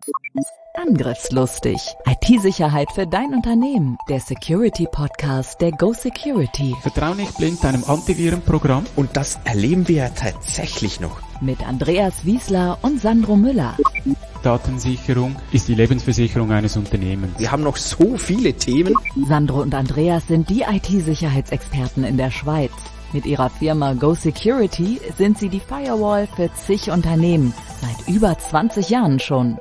Angriffslustig. IT-Sicherheit für dein Unternehmen. Der Security-Podcast der Go Security. Vertrau nicht blind deinem Antivirenprogramm. Und das erleben wir ja tatsächlich noch. Mit Andreas Wiesler und Sandro Müller. Datensicherung ist die Lebensversicherung eines Unternehmens. Wir haben noch so viele Themen. Sandro und Andreas sind die IT-Sicherheitsexperten in der Schweiz. Mit ihrer Firma Go Security sind sie die Firewall für zig Unternehmen. Seit über 20 Jahren schon.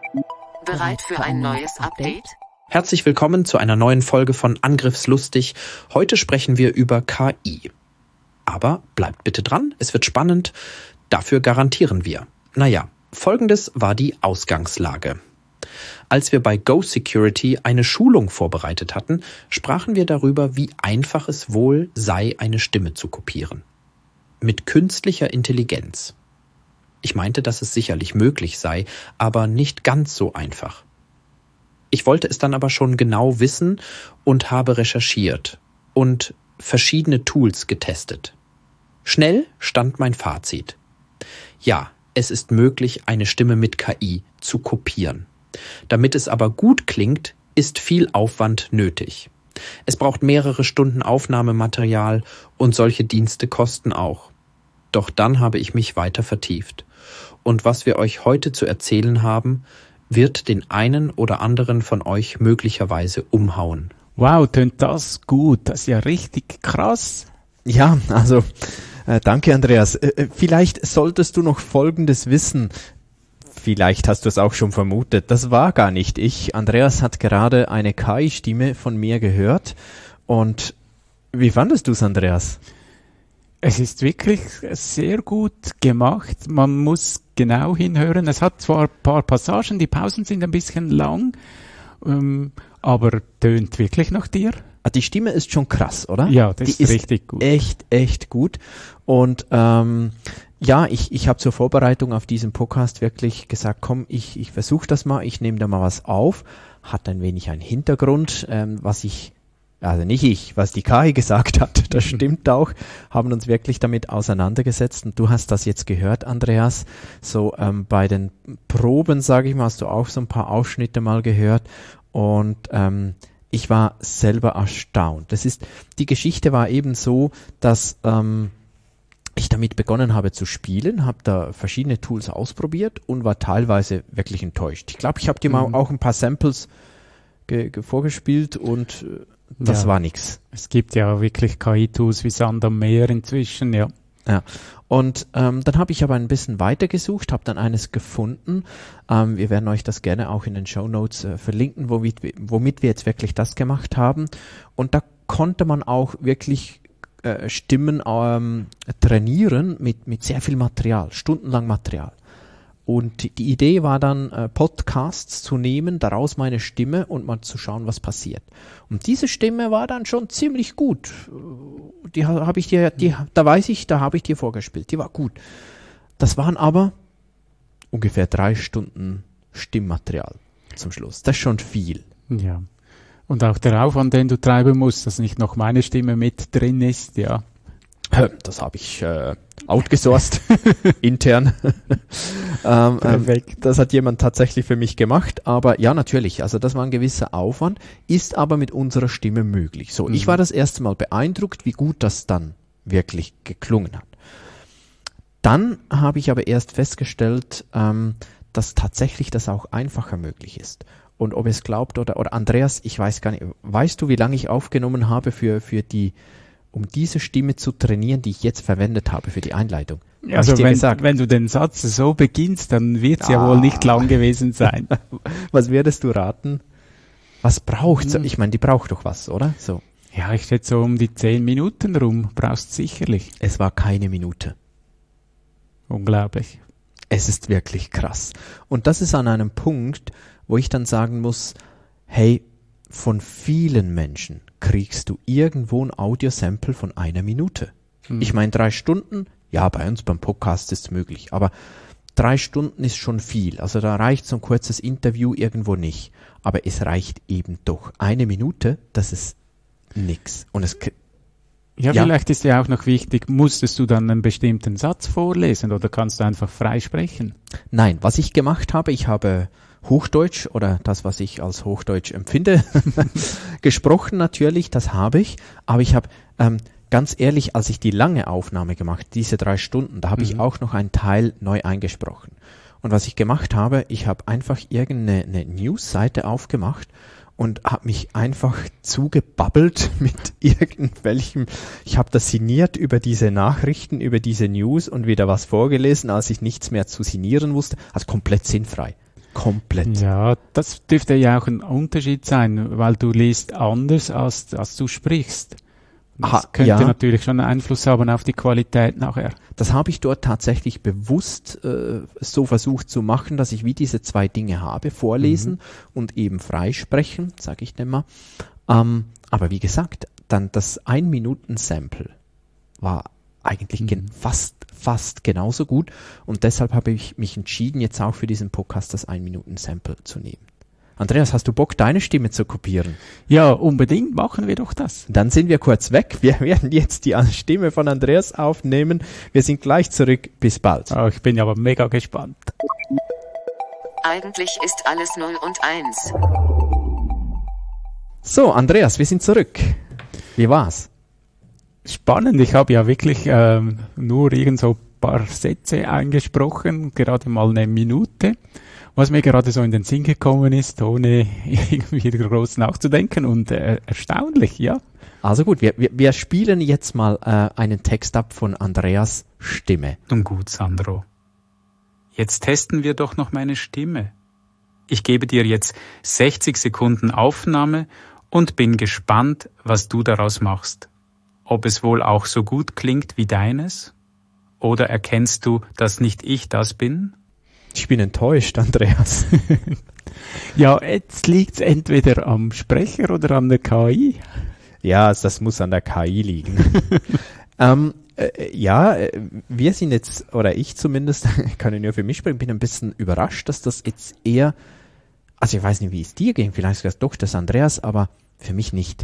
Bereit für ein neues Update? Herzlich willkommen zu einer neuen Folge von Angriffslustig. Heute sprechen wir über KI. Aber bleibt bitte dran, es wird spannend. Dafür garantieren wir. Naja, folgendes war die Ausgangslage. Als wir bei Go Security eine Schulung vorbereitet hatten, sprachen wir darüber, wie einfach es wohl sei, eine Stimme zu kopieren. Mit künstlicher Intelligenz. Ich meinte, dass es sicherlich möglich sei, aber nicht ganz so einfach. Ich wollte es dann aber schon genau wissen und habe recherchiert und verschiedene Tools getestet. Schnell stand mein Fazit. Ja, es ist möglich, eine Stimme mit KI zu kopieren. Damit es aber gut klingt, ist viel Aufwand nötig. Es braucht mehrere Stunden Aufnahmematerial und solche Dienste kosten auch. Doch dann habe ich mich weiter vertieft. Und was wir euch heute zu erzählen haben, wird den einen oder anderen von euch möglicherweise umhauen. Wow, tönt das gut. Das ist ja richtig krass. Ja, also danke Andreas. Vielleicht solltest du noch Folgendes wissen. Vielleicht hast du es auch schon vermutet. Das war gar nicht ich. Andreas hat gerade eine KI-Stimme von mir gehört. Und wie fandest du es, Andreas? Es ist wirklich sehr gut gemacht. Man muss genau hinhören. Es hat zwar ein paar Passagen, die Pausen sind ein bisschen lang, aber tönt wirklich nach dir. Die Stimme ist schon krass, oder? Ja, das ist richtig gut. Echt gut. Und ja, ich habe zur Vorbereitung auf diesen Podcast wirklich gesagt, komm, ich versuche das mal, ich nehme da mal was auf. Hat ein wenig einen Hintergrund, was die KI gesagt hat, das stimmt auch, haben uns wirklich damit auseinandergesetzt und du hast das jetzt gehört, Andreas, so bei den Proben, sage ich mal, hast du auch so ein paar Ausschnitte mal gehört und ich war selber erstaunt. Die Geschichte war eben so, dass ich damit begonnen habe zu spielen, habe da verschiedene Tools ausprobiert und war teilweise wirklich enttäuscht. Ich glaube, ich habe dir mal auch ein paar Samples vorgespielt und das war nix. Es gibt ja wirklich KI-Tools wie Sand am Meer inzwischen, ja. Ja, und dann habe ich aber ein bisschen weitergesucht, habe dann eines gefunden. Wir werden euch das gerne auch in den Shownotes verlinken, womit wir jetzt wirklich das gemacht haben. Und da konnte man auch wirklich Stimmen trainieren mit sehr viel Material, stundenlang Material. Und die Idee war dann, Podcasts zu nehmen, daraus meine Stimme und mal zu schauen, was passiert. Und diese Stimme war dann schon ziemlich gut. Da habe ich dir vorgespielt. Die war gut. Das waren aber ungefähr 3 Stunden Stimmmaterial zum Schluss. Das ist schon viel. Ja. Und auch der Aufwand, den du treiben musst, dass nicht noch meine Stimme mit drin ist, ja. Das habe ich outgesourced, intern. Das hat jemand tatsächlich für mich gemacht. Aber ja, natürlich, also das war ein gewisser Aufwand, ist aber mit unserer Stimme möglich. So, ich war das erste Mal beeindruckt, wie gut das dann wirklich geklungen hat. Dann habe ich aber erst festgestellt, dass tatsächlich das auch einfacher möglich ist. Und ob es glaubt oder Andreas, ich weiß gar nicht, weißt du, wie lange ich aufgenommen habe um diese Stimme zu trainieren, die ich jetzt verwendet habe für die Einleitung? Also wenn du den Satz so beginnst, dann wird es ja wohl nicht lang gewesen sein. Was würdest du raten? Was braucht's? Ich meine, die braucht doch was, oder? So. Ja, ich schätze so um die 10 Minuten rum, brauchst sicherlich. Es war keine Minute. Unglaublich. Es ist wirklich krass. Und das ist an einem Punkt, wo ich dann sagen muss, hey, von vielen Menschen kriegst du irgendwo ein Audiosample von 1 Minute. Ich meine, 3 Stunden, ja, bei uns beim Podcast ist es möglich, aber 3 Stunden ist schon viel. Also da reicht so ein kurzes Interview irgendwo nicht. Aber es reicht eben doch. 1 Minute, das ist nix. Und ja, vielleicht ist ja auch noch wichtig, musstest du dann einen bestimmten Satz vorlesen oder kannst du einfach frei sprechen? Nein, was ich gemacht habe, ich habe Hochdeutsch oder das, was ich als Hochdeutsch empfinde, gesprochen natürlich, das habe ich. Aber ich habe ganz ehrlich, als ich die lange Aufnahme gemacht, diese 3 Stunden, da habe ich auch noch einen Teil neu eingesprochen. Und was ich gemacht habe, ich habe einfach irgendeine News-Seite aufgemacht und habe mich einfach zugebabbelt mit irgendwelchem, ich habe das sinniert über diese Nachrichten, über diese News und wieder was vorgelesen, als ich nichts mehr zu sinnieren wusste. Also komplett sinnfrei. Komplett. Ja, das dürfte ja auch ein Unterschied sein, weil du liest anders, als du sprichst. Das könnte natürlich schon einen Einfluss haben auf die Qualität nachher. Das habe ich dort tatsächlich bewusst so versucht zu machen, dass ich wie diese 2 Dinge habe, vorlesen und eben freisprechen, sage ich denn mal. Aber wie gesagt, dann das 1-Minuten-Sample war eigentlich fast genauso gut und deshalb habe ich mich entschieden, jetzt auch für diesen Podcast das 1-Minuten-Sample zu nehmen. Andreas, hast du Bock, deine Stimme zu kopieren? Ja, unbedingt, machen wir doch das. Dann sind wir kurz weg. Wir werden jetzt die Stimme von Andreas aufnehmen. Wir sind gleich zurück. Bis bald. Oh, ich bin aber mega gespannt. Eigentlich ist alles 0 und 1. So, Andreas, wir sind zurück. Wie war's? Spannend, ich habe ja wirklich nur irgend so ein paar Sätze eingesprochen, gerade mal 1 Minute. Was mir gerade so in den Sinn gekommen ist, ohne irgendwie groß nachzudenken und erstaunlich, ja. Also gut, wir spielen jetzt mal einen Text ab von Andreas Stimme. Nun gut, Sandro. Jetzt testen wir doch noch meine Stimme. Ich gebe dir jetzt 60 Sekunden Aufnahme und bin gespannt, was du daraus machst. Ob es wohl auch so gut klingt wie deines? Oder erkennst du, dass nicht ich das bin? Ich bin enttäuscht, Andreas. Ja, jetzt liegt's entweder am Sprecher oder an der KI. Ja, das muss an der KI liegen. Wir sind jetzt, oder ich zumindest, kann ich nur für mich sprechen, bin ein bisschen überrascht, dass das jetzt eher, also ich weiß nicht, wie es dir ging, vielleicht ist doch das Andreas, aber für mich nicht.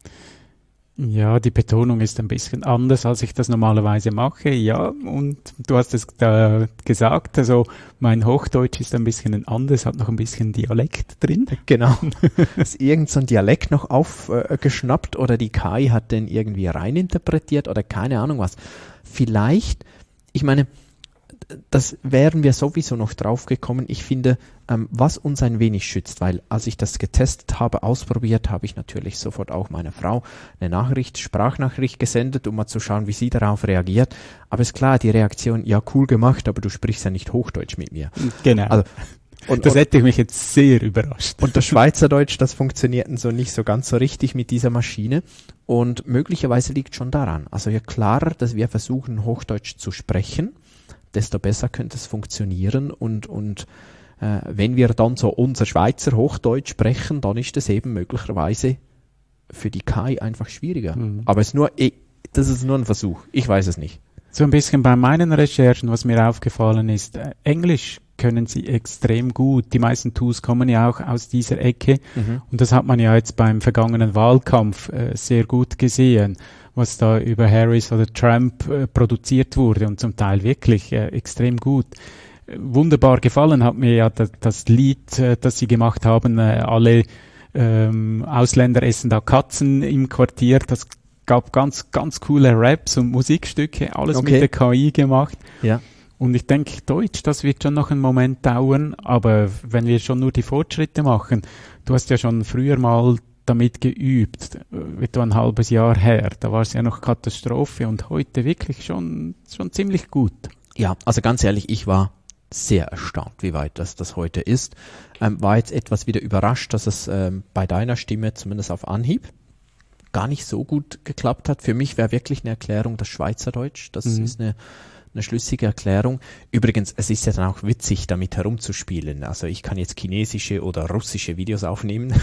Ja, die Betonung ist ein bisschen anders, als ich das normalerweise mache. Ja, und du hast es gesagt, also mein Hochdeutsch ist ein bisschen anders, hat noch ein bisschen Dialekt drin. Genau. Ist irgend so ein Dialekt noch aufgeschnappt oder die KI hat den irgendwie reininterpretiert oder keine Ahnung was. Vielleicht, ich meine, das wären wir sowieso noch drauf gekommen. Ich finde, was uns ein wenig schützt, weil als ich das getestet habe, ausprobiert, habe ich natürlich sofort auch meiner Frau eine Sprachnachricht gesendet, um mal zu schauen, wie sie darauf reagiert. Aber ist klar, die Reaktion, ja, cool gemacht, aber du sprichst ja nicht Hochdeutsch mit mir. Genau. Also, das hätte mich jetzt sehr überrascht. Und das Schweizerdeutsch, das funktioniert so nicht so ganz so richtig mit dieser Maschine. Und möglicherweise liegt schon daran. Also je klarer, dass wir versuchen, Hochdeutsch zu sprechen, desto besser könnte es funktionieren und wenn wir dann so unser Schweizer Hochdeutsch sprechen, dann ist es eben möglicherweise für die KI einfach schwieriger. Aber das ist nur ein Versuch. Ich weiß es nicht. So ein bisschen bei meinen Recherchen, was mir aufgefallen ist, Englisch können sie extrem gut. Die meisten Tools kommen ja auch aus dieser Ecke. Und das hat man ja jetzt beim vergangenen Wahlkampf sehr gut gesehen, was da über Harris oder Trump produziert wurde und zum Teil wirklich extrem gut. Wunderbar gefallen hat mir ja das Lied, das sie gemacht haben, alle Ausländer essen da Katzen im Quartier. Das gab ganz, ganz coole Raps und Musikstücke, alles mit der KI gemacht. Ja. Und ich denke, Deutsch, das wird schon noch einen Moment dauern, aber wenn wir schon nur die Fortschritte machen, du hast ja schon früher mal damit geübt, etwa ein halbes Jahr her, da war es ja noch Katastrophe und heute wirklich schon ziemlich gut. Ja, also ganz ehrlich, ich war sehr erstaunt, wie weit das heute ist. War jetzt etwas wieder überrascht, dass es bei deiner Stimme zumindest auf Anhieb gar nicht so gut geklappt hat. Für mich wäre wirklich eine Erklärung das Schweizerdeutsch. Das ist eine schlüssige Erklärung. Übrigens, es ist ja dann auch witzig, damit herumzuspielen. Also ich kann jetzt chinesische oder russische Videos aufnehmen.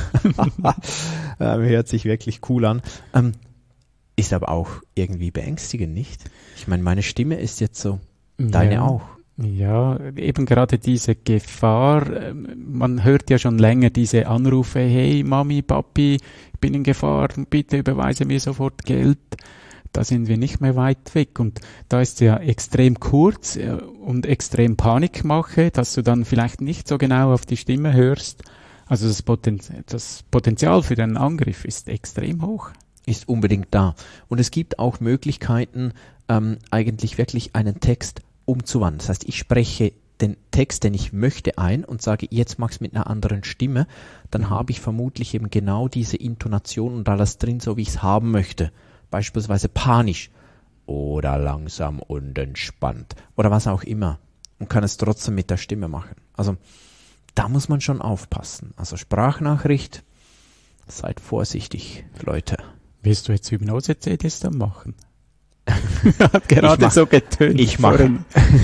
Hört sich wirklich cool an. Ist aber auch irgendwie beängstigend, nicht? Ich meine, meine Stimme ist jetzt so, deine auch. Ja, eben gerade diese Gefahr, man hört ja schon länger diese Anrufe, hey Mami, Papi, ich bin in Gefahr, bitte überweise mir sofort Geld. da sind wir nicht mehr weit weg. Und da ist ja extrem kurz und extrem Panikmache, dass du dann vielleicht nicht so genau auf die Stimme hörst. Also das Potenzial für den Angriff ist extrem hoch. Ist unbedingt da. Und es gibt auch Möglichkeiten, eigentlich wirklich einen Text umzuwandeln. Das heißt, ich spreche den Text, den ich möchte, ein und sage, jetzt mach's mit einer anderen Stimme, dann habe ich vermutlich eben genau diese Intonation und alles drin, so wie ich es haben möchte. Beispielsweise panisch oder langsam und entspannt oder was auch immer und kann es trotzdem mit der Stimme machen. Also da muss man schon aufpassen. Also Sprachnachricht, seid vorsichtig, Leute. Willst du jetzt Hypnose-CDs dann machen? Hat gerade so getönt. Ich mache.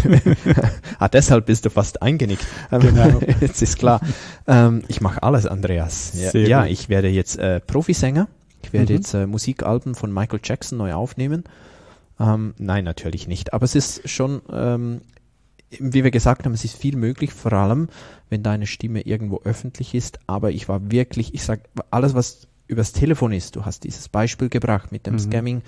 Deshalb bist du fast eingenickt. Genau. Jetzt ist klar. Ich mache alles, Andreas. Ja, ich werde jetzt Profisänger. Ich werde jetzt Musikalben von Michael Jackson neu aufnehmen. Nein, natürlich nicht. Aber es ist schon, wie wir gesagt haben, es ist viel möglich, vor allem, wenn deine Stimme irgendwo öffentlich ist. Aber ich sage, alles, was übers Telefon ist, du hast dieses Beispiel gebracht mit dem Scamming,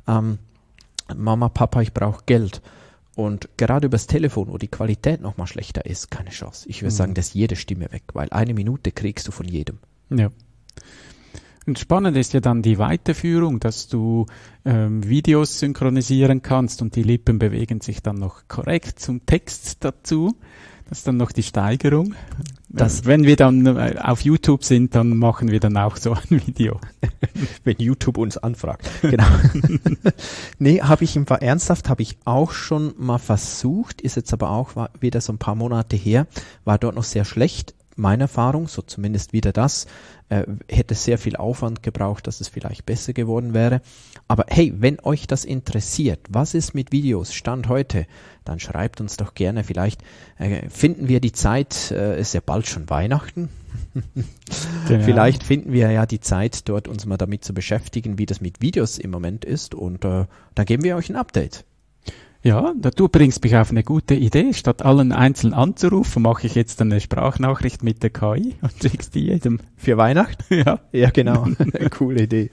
Mama, Papa, ich brauche Geld. Und gerade übers Telefon, wo die Qualität nochmal schlechter ist, keine Chance. Ich würde sagen, das ist jede Stimme weg, weil 1 Minute kriegst du von jedem. Ja. Und spannend ist ja dann die Weiterführung, dass du Videos synchronisieren kannst und die Lippen bewegen sich dann noch korrekt zum Text dazu. Das ist dann noch die Steigerung. Wenn wir dann auf YouTube sind, dann machen wir dann auch so ein Video. Wenn YouTube uns anfragt. Genau. Nee, habe ich auch schon mal versucht, ist jetzt aber auch wieder so ein paar Monate her, war dort noch sehr schlecht. Meine Erfahrung, so zumindest wieder das, hätte sehr viel Aufwand gebraucht, dass es vielleicht besser geworden wäre. Aber hey, wenn euch das interessiert, was ist mit Videos, Stand heute, dann schreibt uns doch gerne, vielleicht finden wir die Zeit, ist ja bald schon Weihnachten, genau. Vielleicht finden wir ja die Zeit, dort uns mal damit zu beschäftigen, wie das mit Videos im Moment ist und dann geben wir euch ein Update. Ja, du bringst mich auf eine gute Idee. Statt allen einzeln anzurufen, mache ich jetzt eine Sprachnachricht mit der KI und schickst die jedem. Für Weihnachten? Ja. Ja, genau. Coole Idee.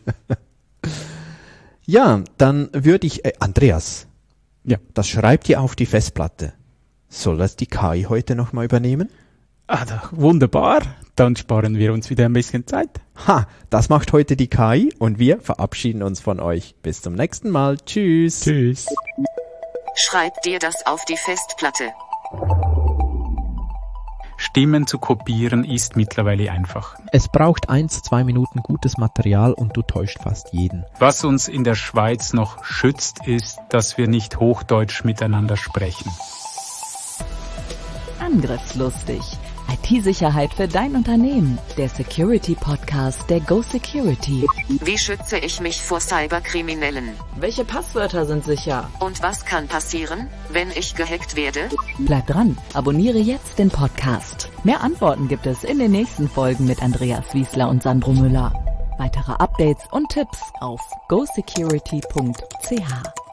Ja, dann würde ich, Andreas, ja, das schreibt ihr auf die Festplatte. Soll das die KI heute nochmal übernehmen? Wunderbar. Dann sparen wir uns wieder ein bisschen Zeit. Das macht heute die KI und wir verabschieden uns von euch. Bis zum nächsten Mal. Tschüss. Tschüss. Schreib dir das auf die Festplatte. Stimmen zu kopieren ist mittlerweile einfach. Es braucht 1-2 Minuten gutes Material und du täuscht fast jeden. Was uns in der Schweiz noch schützt, ist, dass wir nicht Hochdeutsch miteinander sprechen. Angriffslustig. IT-Sicherheit für dein Unternehmen. Der Security-Podcast der Go Security. Wie schütze ich mich vor Cyberkriminellen? Welche Passwörter sind sicher? Und was kann passieren, wenn ich gehackt werde? Bleib dran, abonniere jetzt den Podcast. Mehr Antworten gibt es in den nächsten Folgen mit Andreas Wiesler und Sandro Müller. Weitere Updates und Tipps auf gosecurity.ch.